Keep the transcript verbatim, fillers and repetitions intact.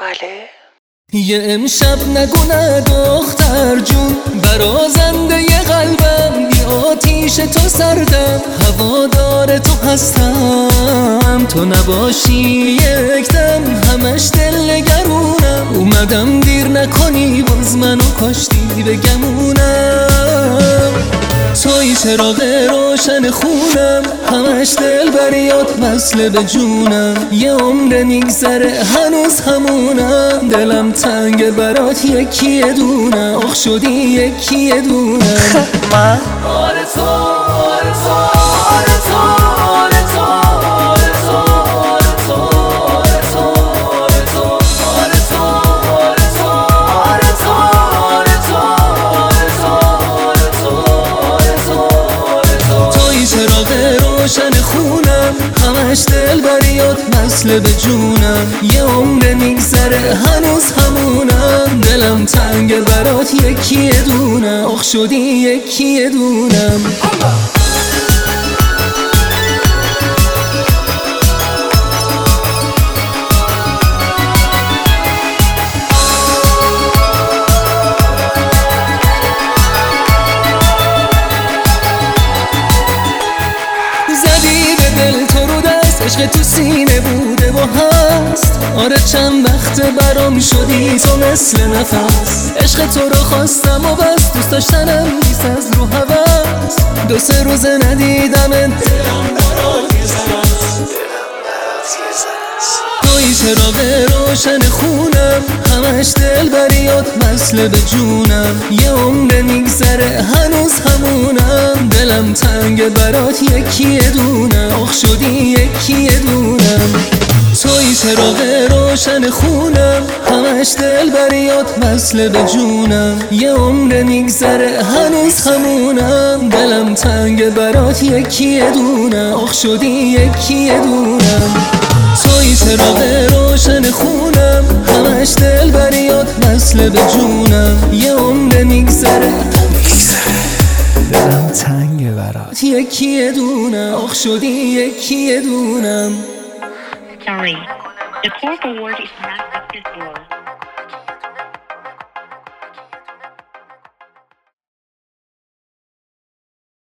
بله. یه امشب نگو نه دختر جون، برازنده ی قلبم، بی آتیش تو سردم، هوادار تو هستم، تو نباشی یک دم همش دل نگرونم، اومدم دیر نکنی باز منو کاشتی به گمونم، توی چراغ روشن خونم، همش دل بریات وصله به جونم، یه عمر میگذره هنوز همونم، دلم تنگ برات یکی دونم، آخ شدی یکی دونم. من آره تو آره تو آره تو آره تو آره تو آره تو آره تو آره تو آره تو آره تو آره تو آره تو آره تو آره تو توی چراغ روشن خونم، همش دل بریات وصله به جونم، یه عمر میگذره هنوز همونم، دلم تنگ برات یکی دونم، آخ شدی یکی دونم. زدی به دل تو رو دست، عشق تو سینه بوده و هست، آره چند وقت برام شدی تو مثل نفس، عشق تو رو خواستم و بس، دوست داشتنم نیست از رو هوس، دو سه روز ندیدم دلم برات یه زنست، توی چراغ روشن خونم، همش دل بریات وصله به جونم، یه عمر میگذره هنوز همونم، دلم تنگ برات یکی دونم، آخ شدی یکی دونم. توی چراغ روشن خونم، همش دل بریات وصله به جونم، یه عمر میگذره هنوز همونم، دلم تنگ برات یکی دونم، آخ شدی یکی دونم. توی چراغ روشن خونم، همش دل بریات وصله به جونم، یه عمر میگذره دلم تنگ برات یکی دونم، آخ شدی یکی دونم. Sorry, the corporate word is not acceptable.